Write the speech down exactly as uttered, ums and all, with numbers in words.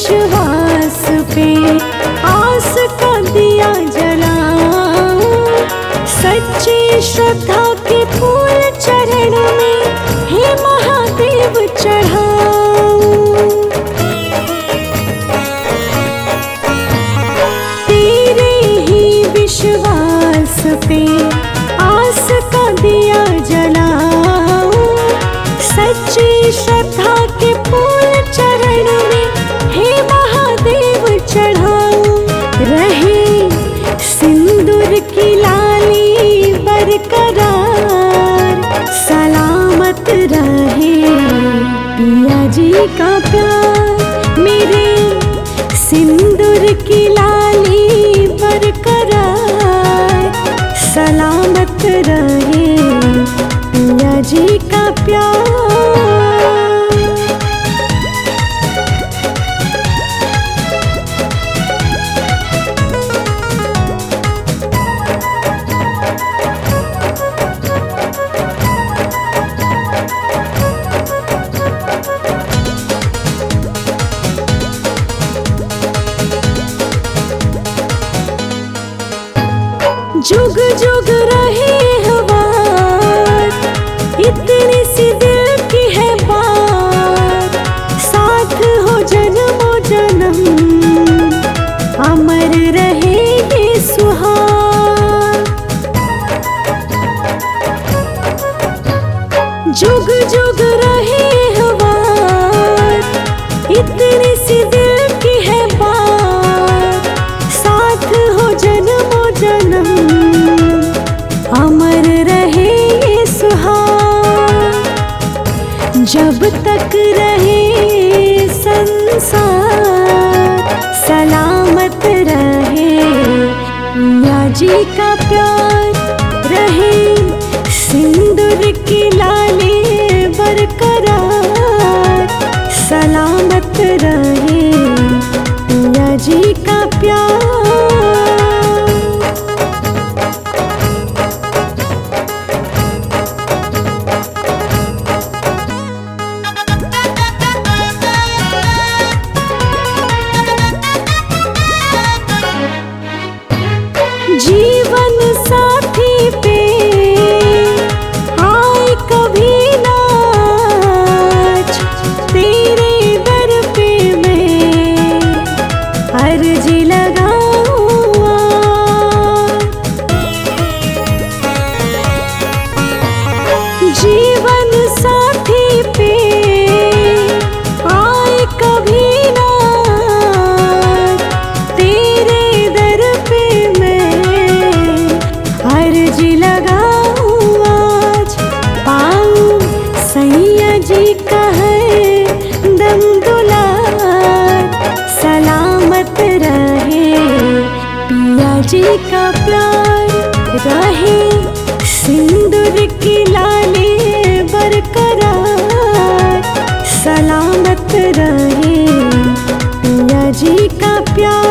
विश्वास पे आस का दिया जलाऊं, सच्ची श्रद्धा के फूल चरण में हे महादेव चढ़ाऊं। तेरे ही विश्वास पे आस का दिया जलाऊं, सच्ची श्रद्धा के फूल चरण में हे महादेव चढ़ाऊं। रहे सिंदूर की लाली बरकरार, सलामत रहे पिया जी का प्यार। मेरे सिंदूर की लाली बरकरार, सलामत रहे पिया जी का प्यार। जुग जुग रहे हवा, इतनी सी दिल की है बात, साथ हो जन्मों जन्म अमर रहे ये सुहाग। जुग जुग रहे हवा, इतनी सी दिल की है बात, साथ हो जन्मों जन्म अमर रहे ये सुहाग। जब तक रहे संसार, सलामत रहे पिया जी का प्यार। रहे सिंदूर की लाली बरकरार, सलामत रहे पिया जी का प्यार। जीवन साथी पे आए कभी नाच, तेरे दर पे मैं अर्जी लगाऊं आज। जीवन साथी पे आए कभी नाच, तेरे दर पे अर्जी लगाऊं आज। पाऊं सैया जी का है दम दुलार, सलामत रहे पिया जी का प्यार। रहे सिंदूर की लाली बरकरार, सलामत रहे पिया जी का प्यार।